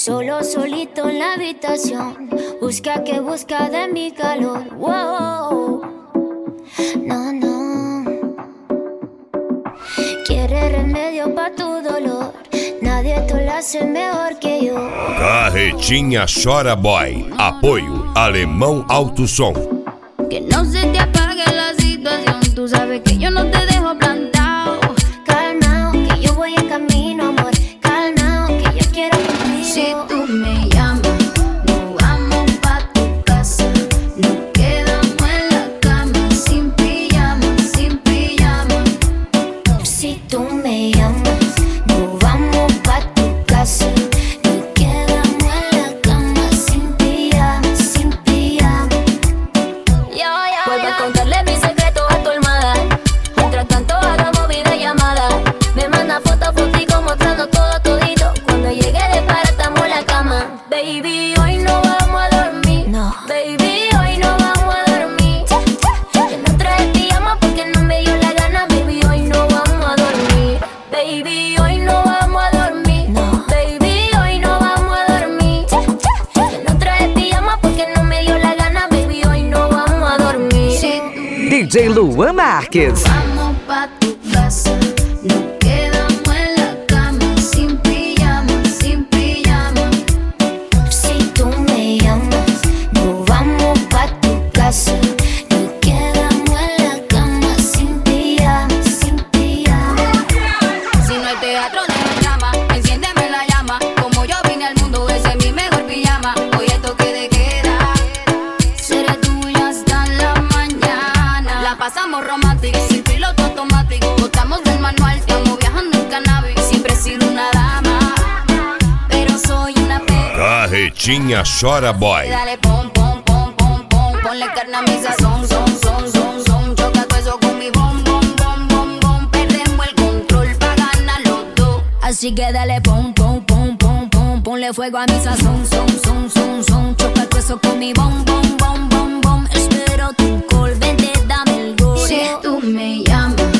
Solo, solito en la habitación. Busca que busca de mi calor. Wow. No, no. Quiere remedio pa' tu dolor. Nadie te lo hace mejor que yo. Carretinha Chora Boy. Apoio Alemão Alto Som. Que no se te apague la situación. Tú sabes que yo no te dejo plantado. Calmao, que yo voy en camino, amor. Calmao, que yo quiero contigo. Si tú me llamas, nos vamos pa' tu casa. Nos quedamos en la cama, sin pijama, sin pijama. Si tú me llamas, nos vamos pa' tu casa. Nos quedamos en la cama, sin pijama, sin pijama. Vuelvo a contarle mis secretos a tu almohada. Mientras tanto hagamos videollamada. Me manda fotos mostrando todo todito. Cuando llegue de estamos en la cama. Baby, hoy no vamos a dormir. No. Baby, hoy no vamos a dormir. Que no traje pijama porque no me dio la gana. Baby, hoy no vamos a dormir. Baby, hoy no vamos a dormir. No. Baby, hoy no vamos a dormir. Que no traje pijama porque no me dio la gana. Baby, hoy no vamos a dormir. DJ Luan Marques. Vamos pa' tu casa. Nos quedamos en la cama, sin pijama, sin pijama. Si tú me llamas, nos vamos pa' tu casa. Nos quedamos en la cama, sin pijama, sin pijama. Si no hay teatro, no hay drama. Enciéndeme la llama. Como yo vine al mundo, ese es mi mejor pijama. Hoy el toque de queda. Seré tuya hasta la mañana. La pasamos romántica, sin piloto automático. Botamos del manual, estamos viajando en cannabis. Siempre he sido una dama, pero soy una perra. Carretinha Chora Boy. Dale pom, pom, pom, pom, pom. Ponle carne a mi sazón, son. Choca todo eso con mi bom, bom, bom, bom, bom. Perdemos el control pa' ganar los dos. Así que dale pom, pom, pom, pom, pom. Ponle fuego a mi sazón, son. Choca todo eso con mi bom, bom, bom, bom, bom. Espero tu call, vente, dame el gol. Si tú me llamas,